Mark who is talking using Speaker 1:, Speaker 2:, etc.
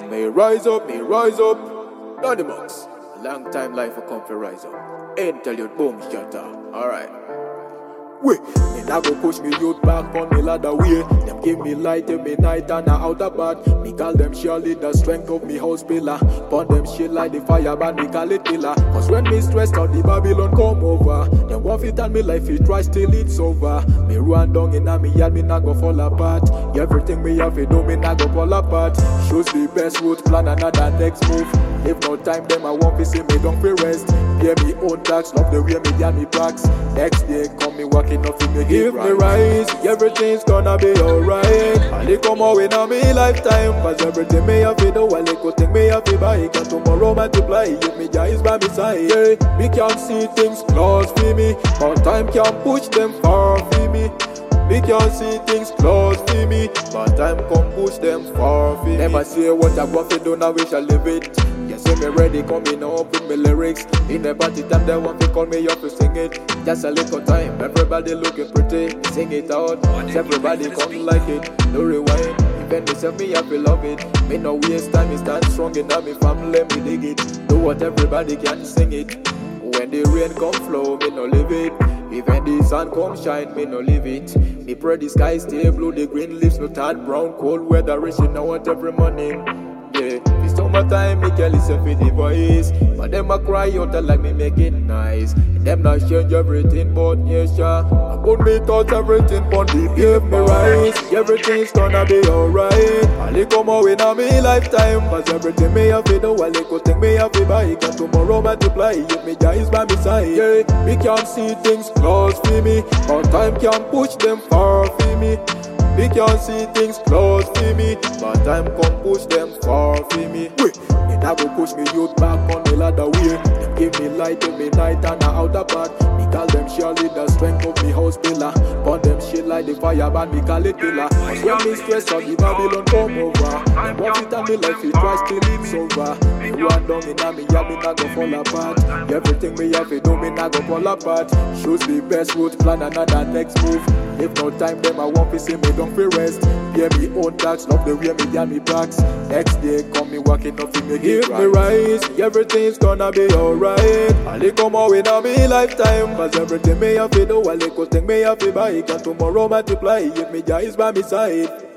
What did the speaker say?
Speaker 1: Me rise up, Donimax. Long time life will come for rise up. Ain't tell you boom shatter. Alright. Wait, me nah go push me youth back on me ladder way. Them give me light in me night and a outer bad. Me call them surely the strength of me house pillar. Pon them shit like the fire band, me call it pillar. Cause when me stressed out the Babylon come over. Them want fit and me life it try till it's over. Me run down in a me yard, me nah go fall apart. Everything me have to do, me nah go fall apart. Choose the best route, plan another next move. If no time, them I won't be see me don't feel rest. Pay me own tax, love the way me and me packs. Next day come me walking up to me give me rise. Everything's gonna be alright. And they come out in a me lifetime. Cause everything me have to do, well they could think me have to buy. Cause tomorrow multiply, if me Jah is by me side. Yeah, me can see things close for me, but time can push them far for me. Me can see things close for me, but time can push them far for me. Never say what I want to do, now we shall live it. You see me ready, coming up with me lyrics. In the party time, they want to call me up to sing it. Just a little time, everybody looking pretty. Sing it out, everybody come like it. No rewind, even they say me, I feel love it. Me no waste time, me stand strong in my family, me dig it. Do what everybody can sing it. When the rain come flow, me no leave it. Even the sun come shine, me no leave it. Me pray the sky stay blue, the green leaves no turn brown. Cold weather reaching now want every morning. Yeah, it's summertime, me can listen for the voice. But them a cry out like me make it nice. Them not change everything but nature. I put me thoughts everything but the give me rise. Everything's gonna be alright. And they come out in a me lifetime. Cause everything me have to do, well they could think me have to buy. Cause tomorrow multiply, if me Jah is by me side. Yeah, we can see things close for me, but time can push them far for me. We can see things close for me, but time can push them far for me. Wait, me nah go push me youth back on the ladder way. Them give me light in me night and a outer part. Me call them surely the strength of me house pillar. Pon them shit like the fire band, me call it pillar. Cause when me stress out the Babylon come over. Them want it and me life it tries till it's over. Me run down in a me yard, me nah go fall apart. Everything me have to do, me nah go fall apart. Choose the best route, plan another next move. If no time, them I won't be see me don't feel rest. Pay me own tax, love the way me and me packs. Next day come me walking up to me give me rise. Everything's gonna be alright. And they come out in a me lifetime. Cause everything me have to do, well they could think me have to buy. Cause tomorrow multiply, if me Jah is by me side.